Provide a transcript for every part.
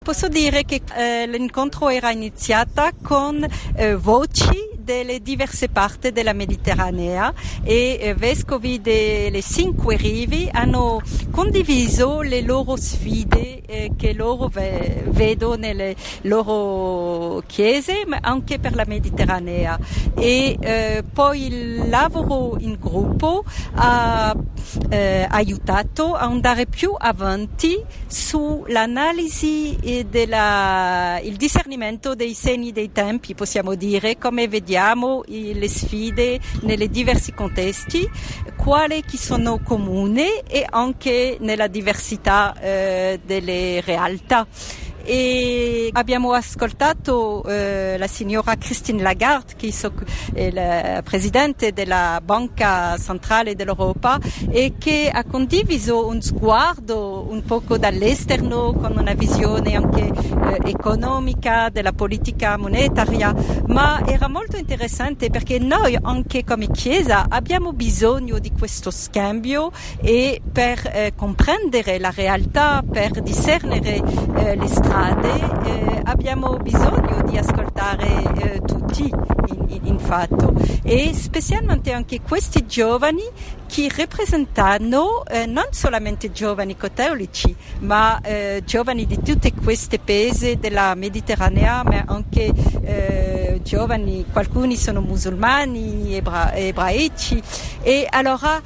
Posso dire che l'incontro era iniziata con voci delle diverse parti della Mediterranea e vescovi delle 5 rive hanno condiviso le loro sfide che loro vedono nelle loro chiese, ma anche per la Mediterranea. E poi il lavoro in gruppo ha aiutato a andare più avanti sull'analisi e il discernimento dei segni dei tempi, possiamo dire, come vediamo le sfide nei diversi contesti, quali che sono comuni e anche nella diversità delle realtà. E abbiamo ascoltato la signora Christine Lagarde, che è la presidente della Banca Centrale dell'Europa e che ha condiviso un sguardo un poco dall'esterno con una visione anche economica della politica monetaria, ma era molto interessante perché noi anche come Chiesa abbiamo bisogno di questo scambio e per comprendere la realtà, per discernere le strade, abbiamo bisogno di ascoltare tutti in fatto, e specialmente anche questi giovani che rappresentano non solamente giovani cattolici, ma giovani di tutte queste paesi della Mediterranea, ma anche giovani, alcuni sono musulmani, ebraici, e allora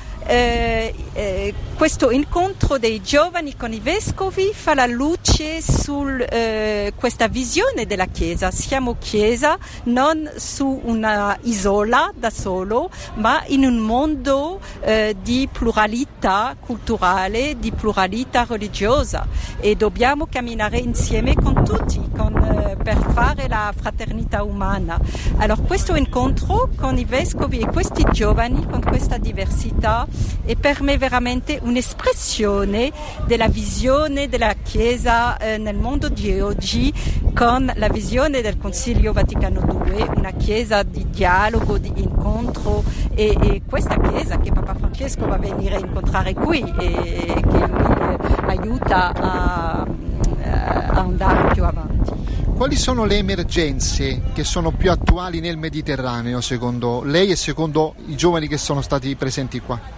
questo incontro dei giovani con i vescovi fa la luce su questa visione della Chiesa. Siamo Chiesa non su una isola da solo, ma in un mondo di pluralità culturale, di pluralità religiosa, e dobbiamo camminare insieme con tutti per fare la fraternità umana. Allora questo incontro con i vescovi e questi giovani con questa diversità è per me veramente un'espressione della visione della Chiesa nel mondo di oggi, con la visione del Consiglio Vaticano II, una Chiesa di dialogo, di incontro, e questa Chiesa che Papa Francesco va a venire a incontrare qui e che lui aiuta a andare più avanti. Quali sono le emergenze che sono più attuali nel Mediterraneo secondo lei e secondo i giovani che sono stati presenti qua?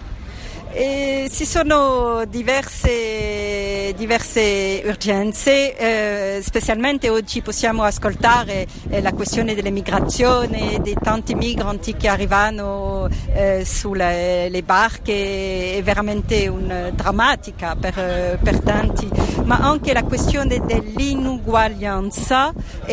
Ci sono diverse urgenze, specialmente oggi possiamo ascoltare la questione delle migrazioni, dei tanti migranti che arrivano sulle barche, è veramente drammatica per tanti, ma anche la questione dell'inuguaglianza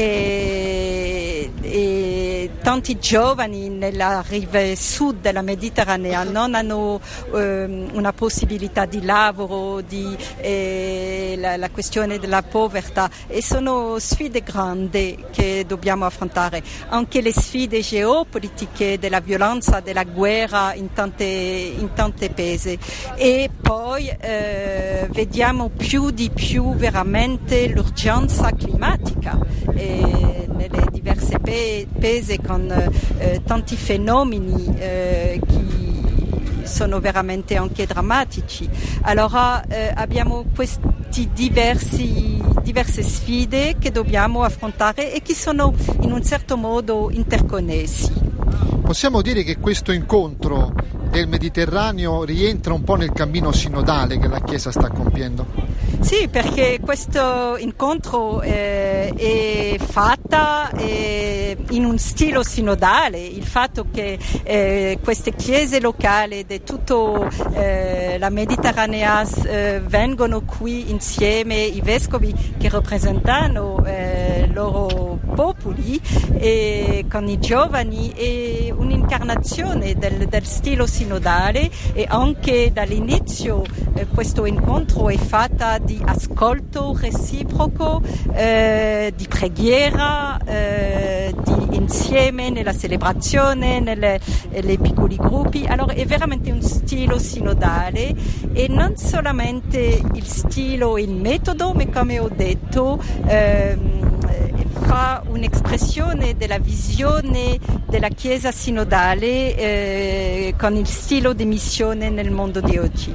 e tanti giovani nella riva sud della Mediterranea non hanno una possibilità di lavoro, la questione della povertà, e sono sfide grandi che dobbiamo affrontare, anche le sfide geopolitiche della violenza, della guerra in tante paesi, e poi vediamo più di più veramente l'urgenza climatica nelle diverse paesi con tanti fenomeni che sono veramente anche drammatici. Allora abbiamo questi diverse sfide che dobbiamo affrontare e che sono in un certo modo interconnessi. Possiamo dire che questo incontro del Mediterraneo rientra un po' nel cammino sinodale che la Chiesa sta compiendo? Sì, perché questo incontro è fatta in un stile sinodale. Il fatto che queste chiese locali di tutta la Mediterranea vengono qui insieme, i vescovi che rappresentano i loro popoli, e con i giovani, è un'incarnazione del stile sinodale, e anche dall'inizio questo incontro è fatta di ascolto reciproco, di preghiera, di insieme nella celebrazione, nei piccoli gruppi. Allora è veramente un stile sinodale, e non solamente il stile e il metodo, ma come ho detto fa un'espressione della visione della Chiesa sinodale con il stile di missione nel mondo di oggi.